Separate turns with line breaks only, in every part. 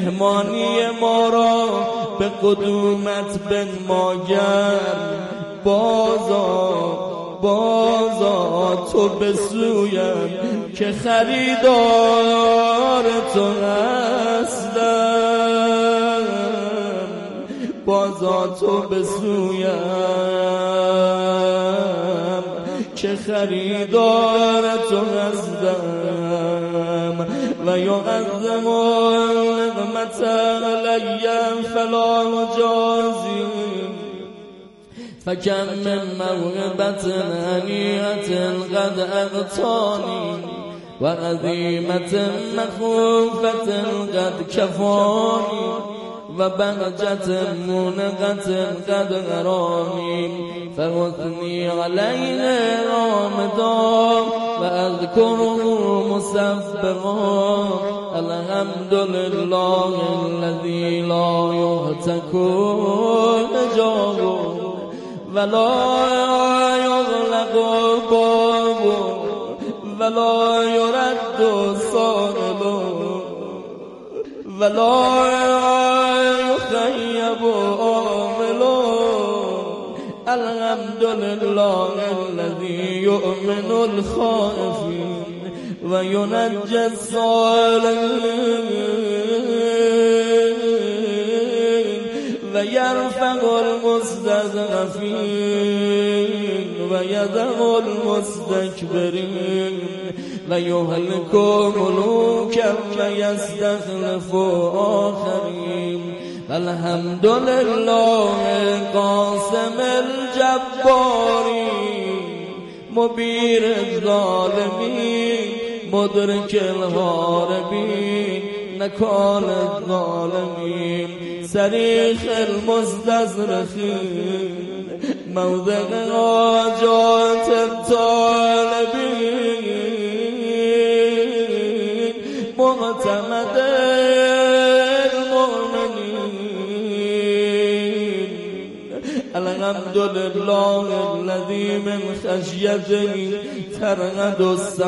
مهمانی ما را به قدومت بنماگر. بازا تو به سویم که خریدار تو هستم. بازا تو به سویم که خریدار تو هستم. و یعظم نعمت علی فلا مجازی فکم من موهبت هنیئت قد اغتانی و عظیمت مخوفت قد کفانی و بهجت منقت قد غرانی فوثنی علیه رامدان و اذکره مسبقا. الحمدلله الذی لا یهتک حجابه ولا یغلق بابه ولا یرد سائله ولا یخیب عامله. الحمدلله الذی یؤمن الخائفین و ینجی الصالحین و یرفع المستضعفین و یدع المستکبرین و یهلک ملوکا و یستخلف آخرین. الحمدلله قاسم الجباری مبیر الظالمین مدرک الهاربین نکال الظالمین صریخ المستظرفین موضع حاجات الطالبین معتمد المؤمنین. الحمدلله الذی من خشیته ترعد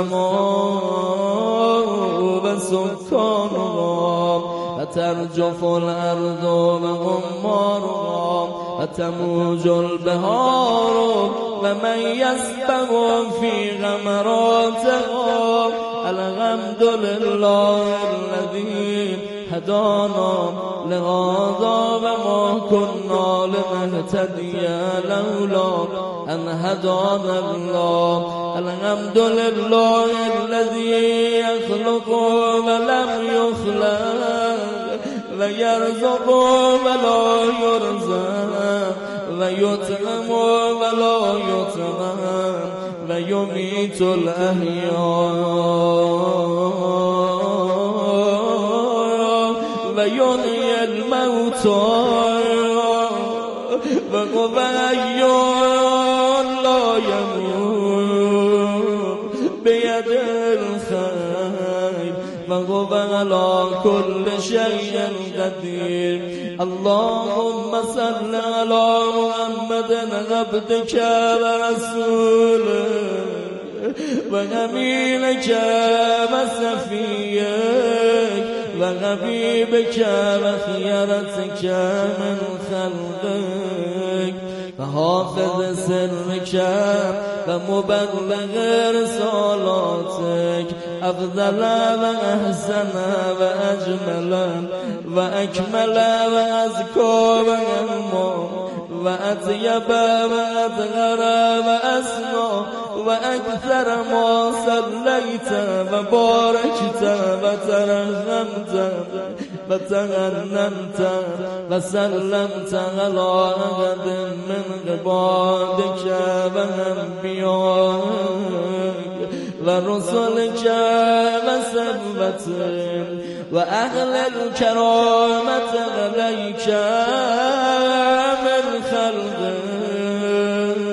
السماء و سکانها و ترجف الارض و غمارها و تموج البحار و من یسبح فی غمراتها. الحمدلله الذی هدانا لهذا و ما كنا لنهتدی لولا ان هدانا الله. الحمدلله الذی یخلق ولم یخلق و یرزق ولا یرزق و یطعم ولا یطعم و یمیت الاحیاء و یحیی الموتى و هو حی لا یموت بیده الخیر و هو علی کل شیء قدیر. اللهم صل علی محمد عبدک و رسولک و امینک و صفیک و حبیبک و خیرتک من خلقک و حافظ سرک و مبلغ رسالاتک افضل و احسن و اجمل و اکمل و ازکا و انما و اطیب و اطهر و اسنا و اکثر ما صلیت و بارکت و ترحمت و تغنمت و سلمت علی احد من عبادک و انبیائک و رسلک و صحبتک و اهل الکرامت علیک من خلقک.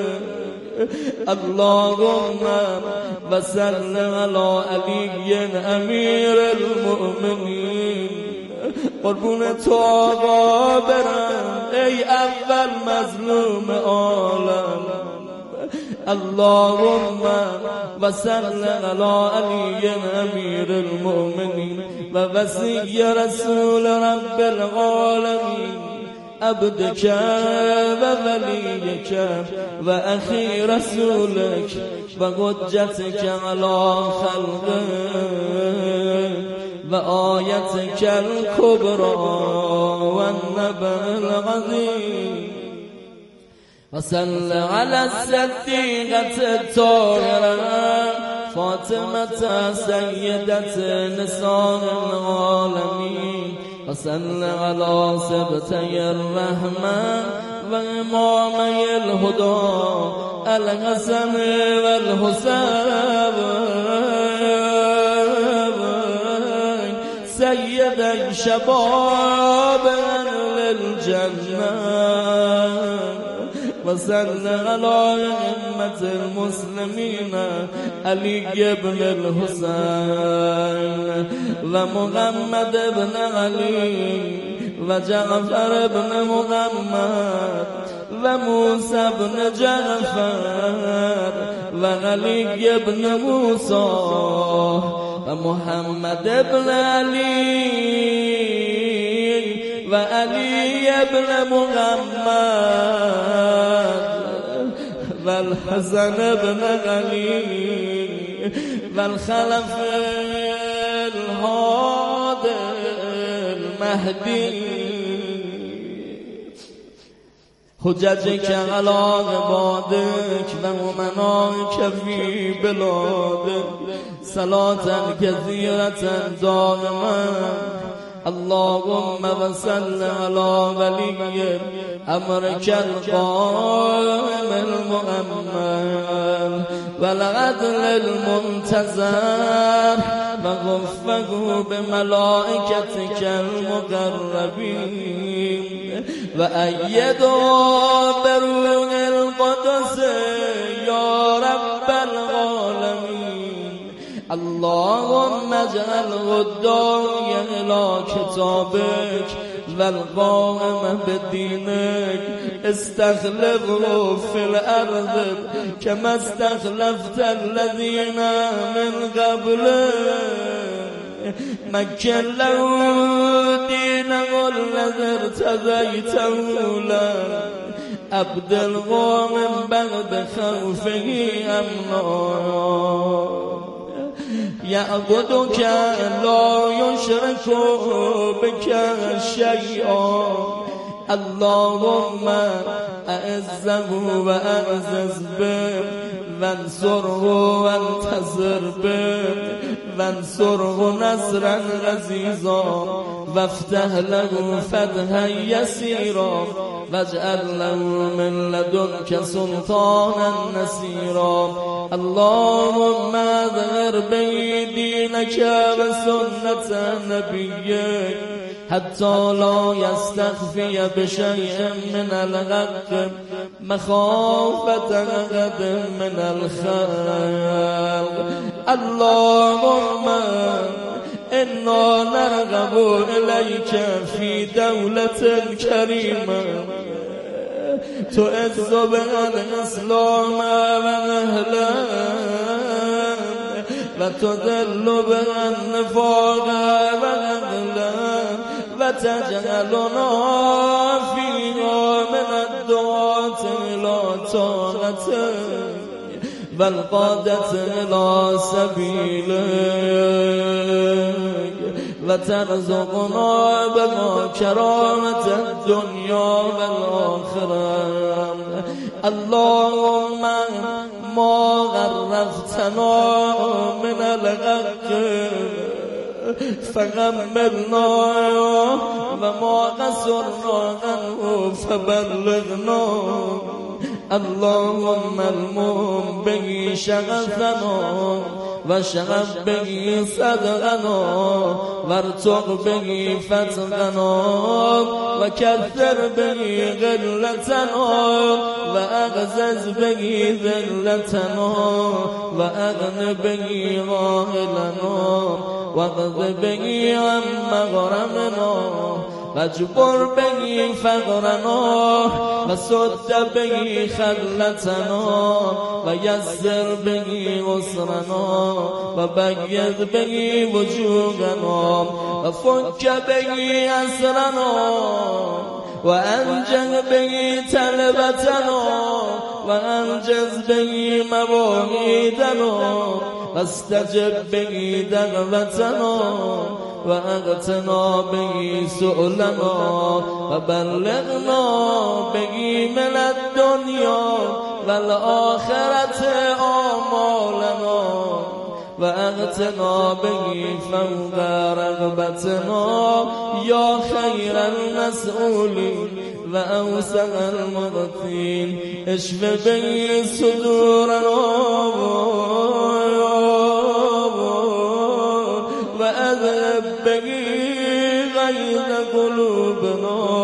اللهم و صل علی علی امیر المؤمنین. قربون تو آقا برم ای اول مظلوم عالم، اللهم وصل على علي أمير المؤمنين ووصي رسول رب العالمين عبدك ووليك وأخي رسولك وحجتك على خلقك وآيتك الكبرى والنبأ العظيم وصل على الصديقة الطاهرة فاطمة سيدة نساء العالمين وصل على سبتي الرحمة وإمامي الهدى الحسن والحسين سيدي شباب أهل الجنة وصل على أئمة المسلمين علي بن الحسين ومحمد بن علي وجعفر بن محمد وموسى بن جعفر وعلي بن موسى ومحمد بن علي وعلي بن محمد والحسن بن علي والخلف الهادي المهدي حججك على عبادك ومنعك في بلادك صلاة كثيرة دائما اللهم وصل على ولي أمرك القائم المؤمن والعدل المنتظر وغفه بملائكتك المقربين وأيده بروح القدس يا رب العالمين اللهم اجعله الداعي إلى كتابك والقائم بدينك استخلفه في الأرض كما استخلفت الذين من قبله مكن له دينه الذي ارتضيته له أبدله من بعد خوفه أمنا يعبدك لا يشرك بك شيئا اللهم أعزه وأعزز به وانصره وانتصر به وانصره نصرا عزيزا وافتح له فتحا يسيرا واجعل له من لدنك سلطانا نصيرا اللهم اظهر به دينك وسنة نبيك حتى لا يستخفي بشيء من الحق مخافة أحد من الخلق اللهم إنا نرغب إليك في دولة كريمة تعز بها الإسلام وأهله وتذل بها النفاق وأهله وتجعلنا فيها من الدعاة إلى طاعتك والقادة إلى سبيلك وترزقنا بما كرامة الدنيا والآخرة اللهم ما غرفتنا من الحق فغمرنا وما قصرنا عنه فبلغنا اللهم المهم به شغفنا وشغف به صدقنا وارتق به فتقنا وكثر به غلتنا وأغزز به ذلتنا وأغن به غاهلنا واقض به عن مغرمنا واجبر به فقرنا وسد به خلتنا ويسر به عسرنا وبيض به وجوهنا وفك به أسرنا وأنجز به تلبتنا وأنجز به مواعيدنا واستجب به دعوتنا وأغتنا به سؤلنا وبلغنا به من الدنيا والآخرة آمالنا وأغتنا به فوق رغبتنا يا خير المسؤولين وأوسع المغفين اشف به صدورنا وأذهب به غيظ قلوبنا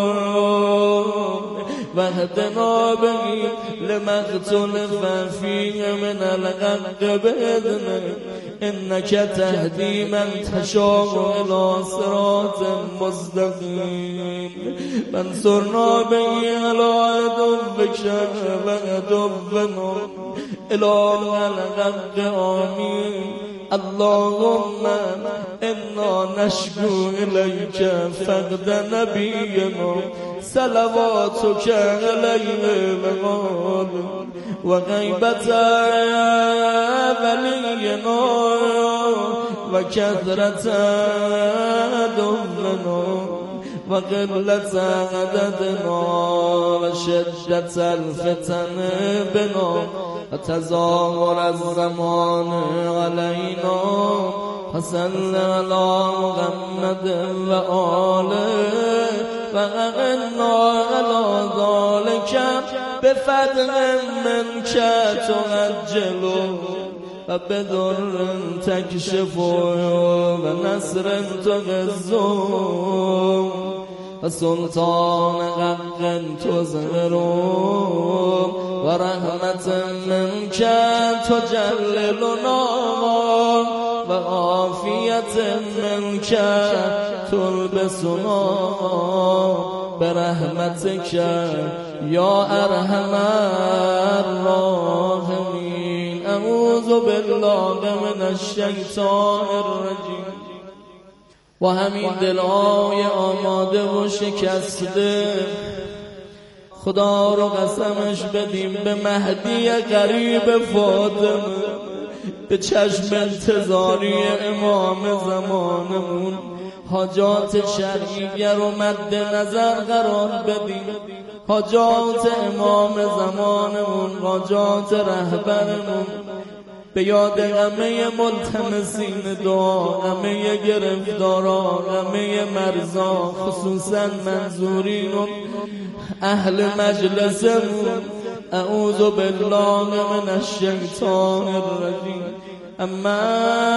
واهدنا به لما اختلف فيه من الحق بإذنك إنك تهدي من تشاء إلى صراط مستقيم فانصرنا به على عدوك وعدونا إلى الحق آمين اللهم إنا نشكو إليك فقد نبينا صلواتك عليه وغيبة ولينا وكثرة دفنا وقلة عددنا وشدة الفتن بنا وتظاهر الزمان علينا وصل على محمد وآله وأغنى على ذلك بفضل منك تعجل وبدر تكشف ونصر تغز وسلطان حق تظهر ورحمة منك تجللنا وعافية منك تلبسنا برحمتك يا أرحم الراحمين أعوذ بالله من الشیطان الرجیم. و همین دلهای آماده و شکسته خدا رو قسمش بدیم به مهدی قریب فاطمه، به چشم انتظاری امام زمانمون حاجات شرعیه رو مد نظر قرار بدیم، حاجات امام زمانمون، حاجات رهبرمون، به یاد همه ملتمسین دعا، همه گرفتارا، همه مرزا، خصوصا منظورین و اهل مجلسمون. اعوذ بالله من الشیطان الرجیم. اما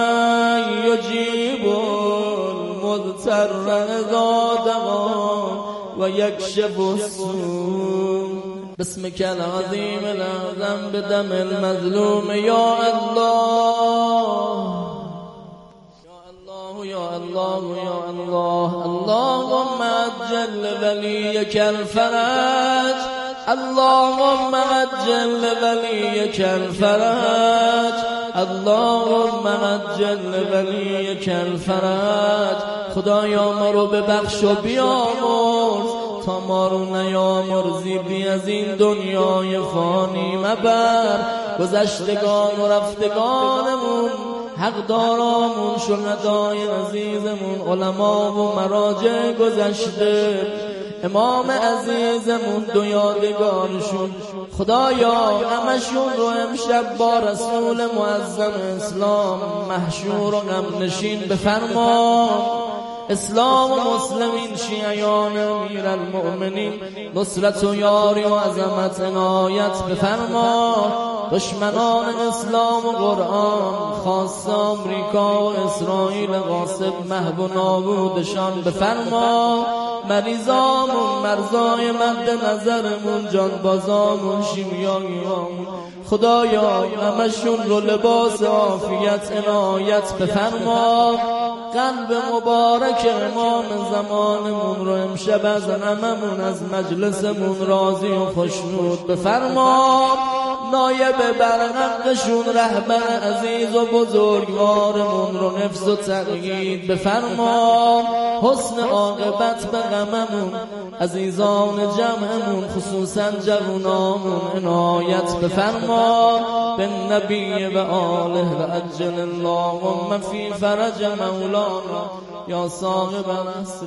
یجیب المضطر اذا دعا و یکشف السوء. باسمك العظيم الأعظم بدم المظلوم يا الله يا الله يا الله يا الله. اللهم عجل لوليك الفرج، اللهم عجل لوليك الفرج، اللهم عجل لوليك الفرج. خدایا ما رو ببخش و بیامرز تا ما رو نیامرزی، بی از این دنیای فانی مبر. گذشتگان و رفتگانمون، حقدارامون، شهدای عزیزمون، علما و مراجع گذشته، امام عزیزمون، دو یادگارشون، خدایا همشون رو امشب با رسول معظم اسلام محشور و غم نشین بفرما. اسلام و مسلمین، شیعیان امیر المؤمنین، نصرت و یاری و عظمت عنایت بفرما. دشمنان اسلام و قرآن، خاص آمریکا و اسرائیل غاصب محو و نابودشان بفرما. مریضامون، مرزای مد نظرمون، جانبازامون، شیمیاییامون، خدایا همشون رو لباس عافیت عنایت بفرما. قلب مبارک امام زمانمون رو امشب از هممون از مجلسمون راضی و خوشنود بفرما. نایب برحقشون رهبر عزیز و بزرگوارمون رو حفظ و تأیید بفرما. حسن عاقبت به غممون عزیزان جمعمون خصوصا جوانامون عنایت بفرما. به نبی و آله و عجل اللهم فی فرج مولانا یا صاحب العصر.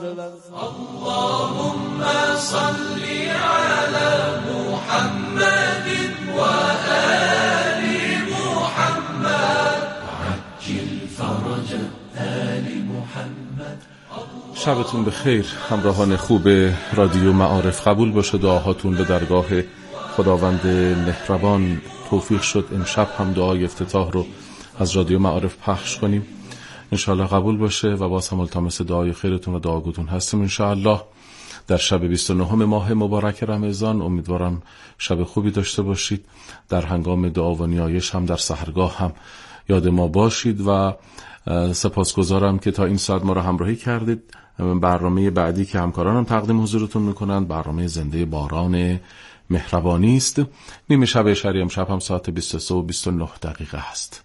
اللهم صل علی محمد و آل محمد وعجل فرج آل محمد.
شبتون بخیر همراهان خوب رادیو معارف. قبول باشه دعاهاتون به درگاه خداوند مهربان. توفیق شد امشب هم دعای افتتاح رو از رادیو معارف پخش کنیم، انشاءالله قبول باشه و باز هم ملتمس دعای خیرتون و دعاگوتون هستیم انشاءالله. در شب 29 ماه مبارک رمضان امیدوارم شب خوبی داشته باشید. در هنگام دعا و نیایش هم در سحرگاه هم یاد ما باشید و سپاسگزارم که تا این ساعت ما رو همراهی کردید. برنامه بعدی که همکارانم تقدیم حضورتون میکنند برنامه زنده باران مهربانی است. نیمه شب شری امشب هم ساعت 23 و 29 دقیقه هست.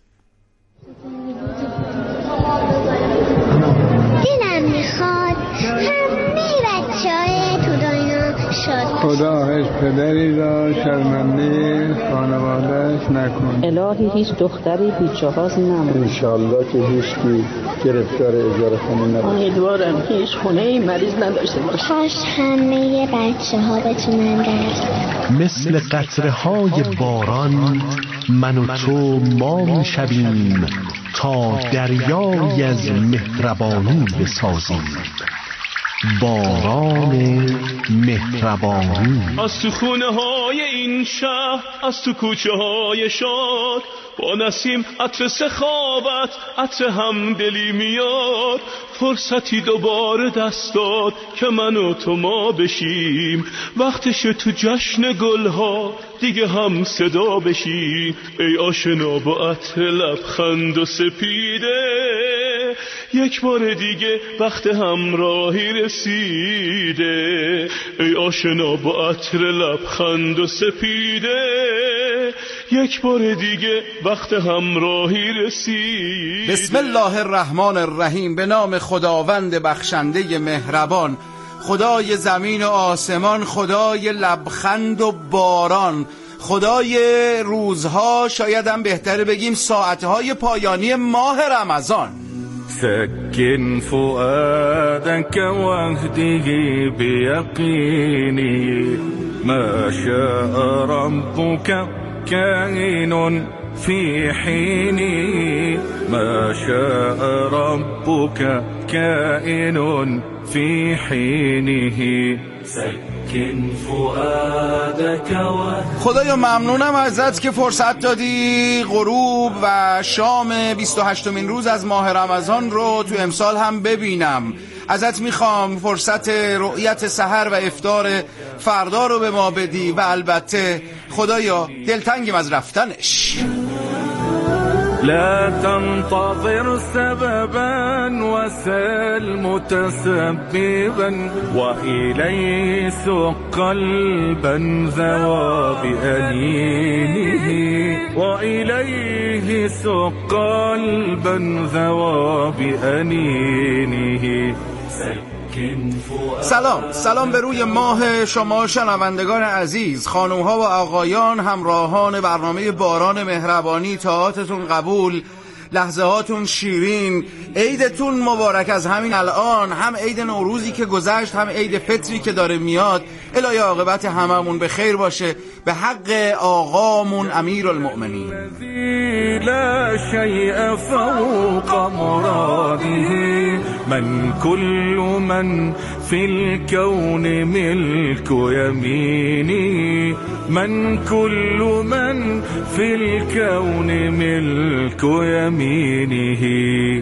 دلم میخواد همه بچه‌های تو دنیا شاد
خدا هیچ پدری را شرمنده خانوادهش نکن.
الهی هیچ دختری بیچه‌هاست نمون.
انشالله که هیچکی گرفتار اجاره خونه نباشه.
امیدوارم هیچ خونه‌ای مریض نداشته باشه.
کاش همه بچه‌ها بتونن درس بخونن.
مثل قطره‌های باران من و تو ما میشویم تا دریای از مهربانی بسازیم. باران مهربانی
از تو خونه های این شهر، از تو کوچه های شاد، با نسیم عطر سخاوت، عطر همدلی میاد. فرصتی دوباره دست داد که من و تو ما بشیم. وقتش تو جشن گلها دیگه هم صدا بشیم. ای آشنا با عطر لبخند و سپیده، یک بار دیگه وقت همراهی رسیده. ای آشنا با عطر لبخند و سپیده، یک بار دیگه وقت همراهی رسیده.
بسم الله الرحمن الرحیم. به نام خداوند بخشنده مهربان، خدای زمین و آسمان، خدای لبخند و باران، خدای روزها، شاید هم بهتره بگیم ساعتهای پایانی ماه رمضان.
سكن فؤادك واهده بيقيني ما شاء ربك كائن في حيني ما شاء ربك كائن في حينه سكن فؤادك.
خدایا ممنونم ازت که فرصت دادی غروب و شام 28مین روز از ماه رمضان رو تو امسال هم ببینم. ازت میخوام فرصت رؤیت سحر و افطار فردا رو به ما بدی و البته خدایا دلتنگیم از رفتنش.
لا تنتظر سببا وسل متسببا وإليه سق قلبا ذوى بأنينه وإليه سق قلبا ذوى بأنينه.
سلام به روی ماه شما شنوندگان عزیز، خانومها و آقایان، همراهان برنامه باران مهربانی. طاعاتتون قبول، لحظه هاتون شیرین، عیدتون مبارک از همین الان. هم عید نوروزی که گذشت، هم عید فطری که داره میاد. الهی عاقبت هممون به خیر باشه به حق آقامون امیرالمؤمنین.
لا شيء فوق مراده من كل من في الكون ملك يمينه من كل من في الكون ملك يمينه.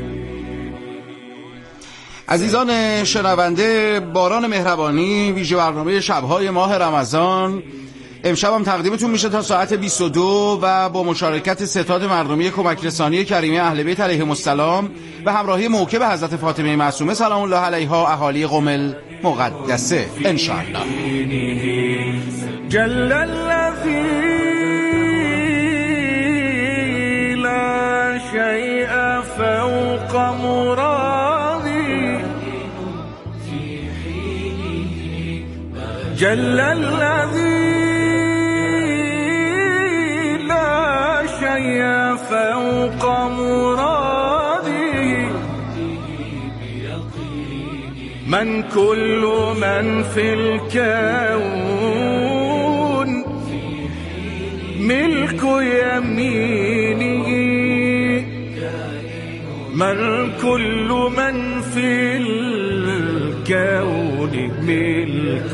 عزیزان شنونده باران مهربانی، ویژه برنامه شبهای ماه رمضان امشب هم تقدیمتون میشه تا ساعت 22 و با مشارکت ستاد مردمی کمک رسانی کریمه اهل بیت علیهم السلام و همراهی موکب حضرت فاطمه معصومه سلام الله علیها اهالی قم المقدسه ان شاء الله.
جل الذی لا شیء فوق مرادی جل الذی لا شیء فوق مرادی من كل من في الكون ملك يمينه من كل من في الكون ملك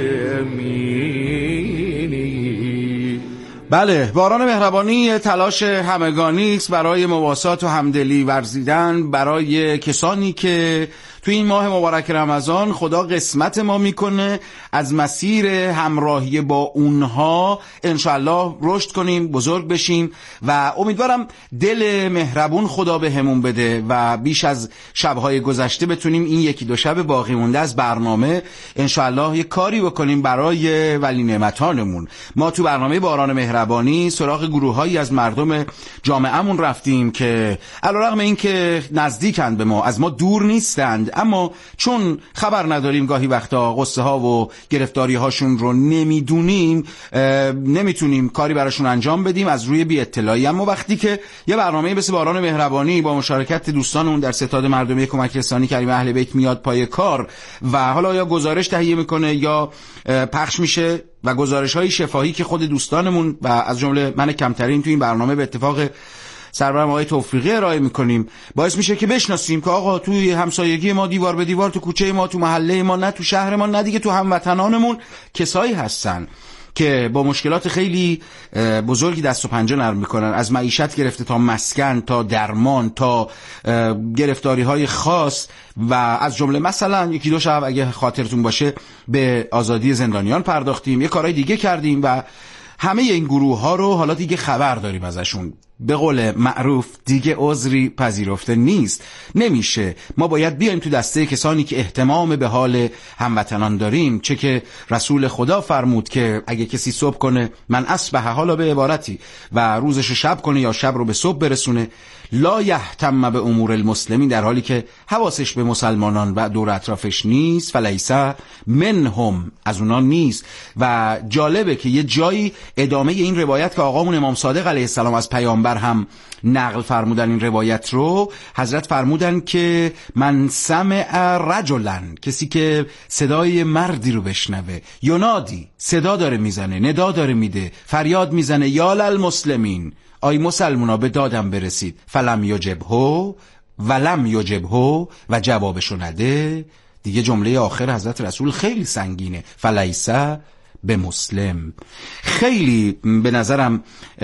يمينه.
بله، باران مهربانی تلاش همگانی است برای مواسات و همدلی ورزیدن برای کسانی که تو این ماه مبارک رمضان خدا قسمت ما میکنه از مسیر همراهی با اونها انشاءالله رشد کنیم، بزرگ بشیم و امیدوارم دل مهربون خدا به همون بده و بیش از شبهای گذشته بتونیم این یکی دو شب باقی مونده از برنامه انشاءالله یک کاری بکنیم برای ولی نعمتانمون. ما تو برنامه باران مهربانی سراغ گروهایی از مردم جامعهمون رفتیم که علیرغم این که نزدیکند به ما، از ما دور نیستند، اما چون خبر نداریم گاهی وقتا قصه ها و گرفتاری هاشون رو نمیدونیم نمیتونیم کاری براشون انجام بدیم از روی بی اطلاعی. اما وقتی که یه برنامه مثل باران مهربانی با مشارکت دوستان اون در ستاد مردمی کمک رسانی کریمه اهل بیت میاد پای کار و حالا یا گزارش تهیه میکنه یا پخش میشه و گزارش های شفاهی که خود دوستانمون و از جمله من کمترین تو این برنامه به اتفاق سرورم آقای توفیقی ارائه میکنیم باعث میشه که بشناسیم که آقا توی همسایگی ما دیوار به دیوار تو کوچه ما تو محله ما نه تو شهر ما نه دیگه تو هموطنانمون کسایی هستن که با مشکلات خیلی بزرگی دست و پنجه نرم میکنن، از معیشت گرفته تا مسکن تا درمان تا گرفتاری های خاص و از جمله مثلا یکی دو شب اگه خاطرتون باشه به آزادی زندانیان پرداختیم، یه کارهای دیگه کردیم و همه این گروه ها رو حالا دیگه خبر داریم ازشون. به قول معروف دیگه عذری پذیرفته نیست، نمیشه. ما باید بیایم تو دسته کسانی که اهتمام به حال هموطنان داریم، چه که رسول خدا فرمود که اگه کسی صبح کنه من اصبح حالا به عبارتی و روزش شب کنه یا شب رو به صبح برسونه لا یهتم به امور المسلمین، در حالی که حواسش به مسلمانان و دور اطرافش نیست، فلیس منهم، از اونا نیست. و جالبه که یه جایی ادامه این روایت که آقامون امام صادق علیه السلام از پیامبر هم نقل فرمودن این روایت رو، حضرت فرمودن که من سمع رجلا، کسی که صدای مردی رو بشنوه، ینادی، صدا داره میزنه، ندا داره میده، فریاد میزنه یا للمسلمین، آی مسلمونا به دادم برسید، فلم یجبهو ولم یجبهو، و جوابشو نده، دیگه جمله آخر حضرت رسول خیلی سنگینه، فلیسه به مسلم. خیلی به نظرم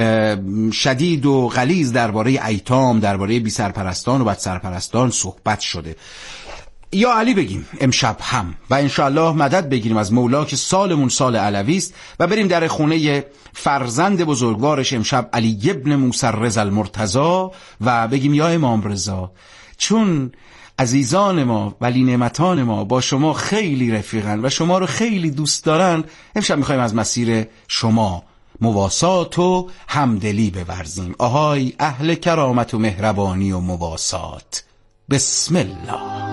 شدید و غلیظ درباره ایتام، درباره بی سرپرستان و بد سرپرستان صحبت شده. یا علی بگیم امشب هم و انشاءالله مدد بگیریم از مولا که سالمون سال علوی است و بریم در خونه فرزند بزرگوارش امشب علی ابن موسی رضا المرتضی و بگیم یا امام رضا، چون عزیزان ما ولی نعمتان ما با شما خیلی رفیقن و شما رو خیلی دوست دارن، امشب میخوایم از مسیر شما مواسات و همدلی بورزیم. آهای اهل کرامت و مهربانی و مواسات، بسم الله.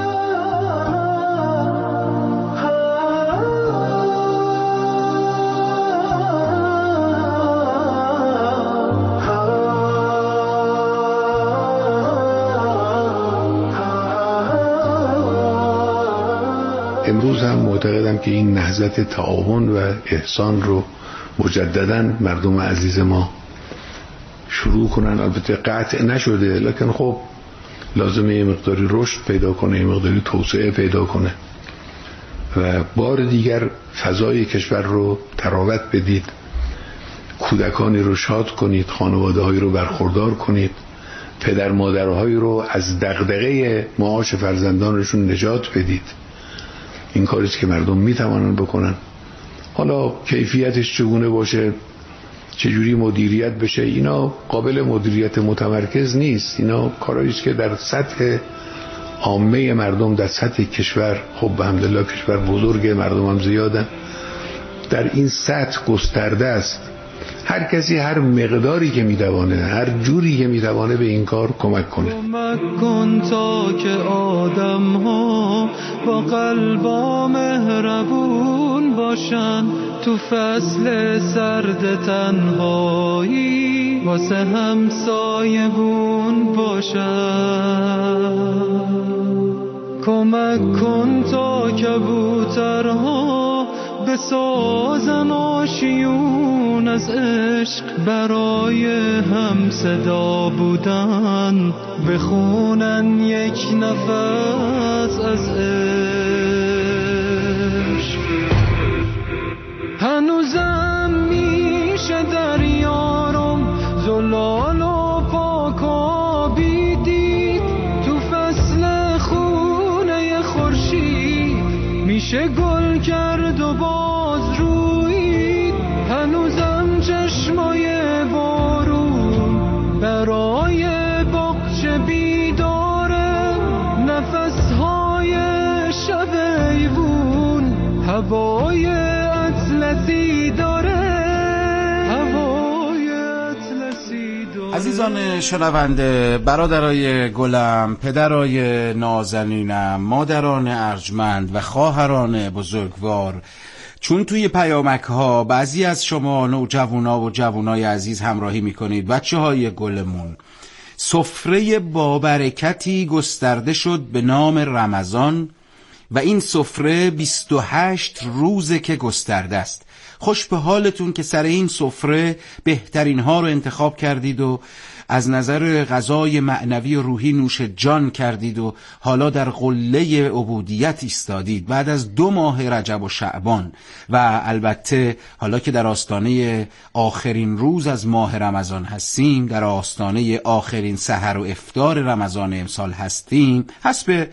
امروز هم معتقدم که این نهضت تعاون و احسان رو مجددا مردم عزیز ما شروع کنن. البته قطع نشده، لکن خب لازمه یه مقداری رشد پیدا کنه، یه مقداری توسعه پیدا کنه و بار دیگر فضای کشور رو تراوت بدید، کودکانی رو شاد کنید، خانواده هایی رو برخوردار کنید، پدر مادرهایی رو از دغدغه معاش فرزندانشون نجات بدید. این کاریست که مردم میتوانن بکنن حالا کیفیتش چگونه باشه، چجوری مدیریت بشه، اینا قابل مدیریت متمرکز نیست. اینا کارهایی است که در سطح عامه مردم، در سطح کشور، خب الحمدلله کشور بزرگ، مردم هم زیادن، در این سطح گسترده است. هر کسی هر مقداری که میتوانه، هر جوری که میتوانه به این کار کمک کنه.
کمک کن تا که آدم ها با قلبا مهربون باشن، تو فصل سرد تنهایی واسه همسایبون باشن. کمک کن تا کبوترها بسازن آشیون از عشق، برای هم صدا بودن بخونن یک نفس از عشق. هنوزم میشه در یارم زلال و پاکابی دید، تو فصل خونه خورشید میشه گل کرد و باز روید. هنوزم چشمای بارون برای باغچه بیداره، نفسهای شب ایوون هوای اطلسی داره، هوای اطلسی داره.
عزیزان شنونده، برادرای گلم، پدرای نازنینم، مادران ارجمند و خواهران بزرگوار، چون توی پیامک ها بعضی از شما نوجوانا و جوانای عزیز همراهی میکنید، بچه های گلمون، سفره بابرکتی گسترده شد به نام رمضان و این سفره 28 روزه که گسترده است. خوش به حالتون که سر این سفره بهترین ها رو انتخاب کردید و از نظر غذای معنوی و روحی نوش جان کردید و حالا در قله عبودیت ایستادید بعد از 2 ماه رجب و شعبان. و البته حالا که در آستانه آخرین روز از ماه رمضان هستیم، در آستانه آخرین سحر و افطار رمضان امسال هستیم، حسب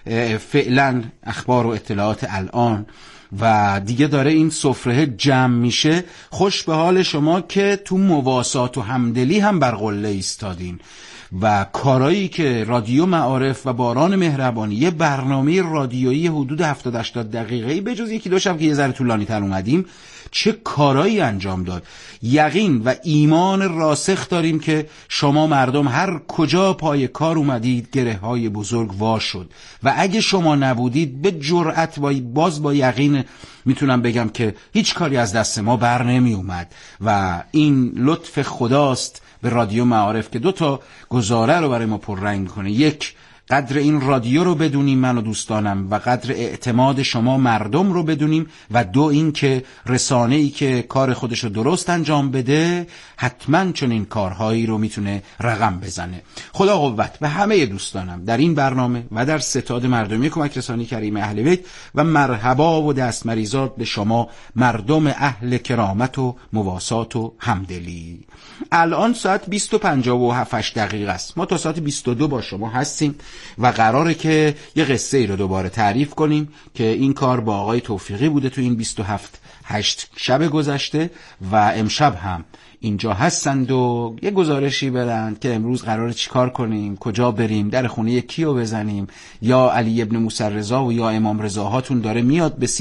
فعلا اخبار و اطلاعات الان، و دیگه داره این سفره جمع میشه. خوش به حال شما که تو مواسات و همدلی هم بر قله ایستادین و کارایی که رادیو معارف و باران مهربانی، یه برنامه رادیویی حدود 70-80 دقیقه‌ای به جز 1-2 شب که یه ذره طولانی تر اومدیم، چه کارایی انجام داد. یقین و ایمان راسخ داریم که شما مردم هر کجا پای کار اومدید گره های بزرگ وا شد و اگه شما نبودید به جرأت باز با یقین میتونم بگم که هیچ کاری از دست ما بر نمی اومد. و این لطف خداست به رادیو معارف که 2 گزاره رو برای ما پررنگ کنه. 1، قدر این رادیو رو بدونیم من و دوستانم و قدر اعتماد شما مردم رو بدونیم، و 2 این که رسانه‌ای که کار خودش رو درست انجام بده حتما چون این کارهایی رو میتونه رقم بزنه. خدا قوت به همه دوستانم در این برنامه و در ستاد مردمی کمک رسانی کریم اهل بیت، و مرحبا و دستمریزات به شما مردم اهل کرامت و مواسات و همدلی. الان ساعت 20:57 است. ما تا ساعت 22 با شما هستیم و قراره که یه قصه ای رو دوباره تعریف کنیم که این کار با آقای توفیقی بوده تو این 27-8 شب گذشته و امشب هم اینجا هستند و یه گزارشی بدن که امروز قراره چیکار کنیم، کجا بریم، در خونه کیو بزنیم، یا علی ابن موسی رضا و یا امام رضا هاتون داره میاد به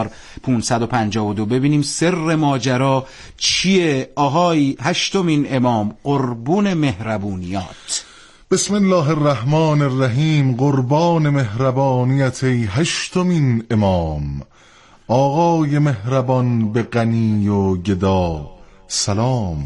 3552. ببینیم سر ماجرا چیه. آهای 8مین امام، قربون مهربونیات.
بسم الله الرحمن الرحیم. قربان مهربانیت ای 8مین امام، آقای مهربان به غنی و گدا سلام.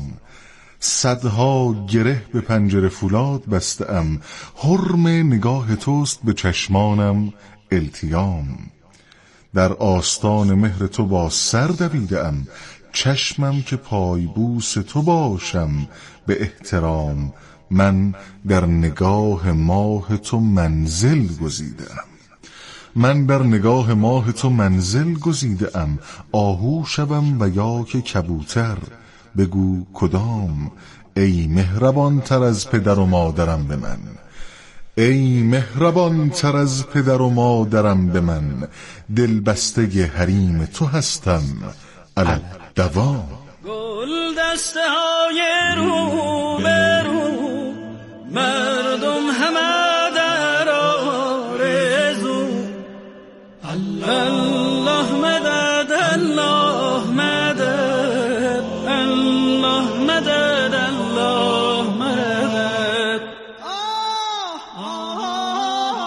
صدها گره به پنجره فولاد بستم، حرم نگاه توست به چشمانم التیام. در آستان مهر تو با سر دویدم، چشمم که پایبوس تو باشم به احترام. من در نگاه ماه تو منزل گزیدم، من بر نگاه ماه تو منزل گزیدم. آهو شوم و یا که کبوتر، بگو کدام. ای مهربان تر از پدر و مادرم به من، ای مهربان تر از پدر و مادرم به من. دل بسته حریم تو هستم، علی الدوام.
گل دسته های رو به رو، مردم همه در آرزو.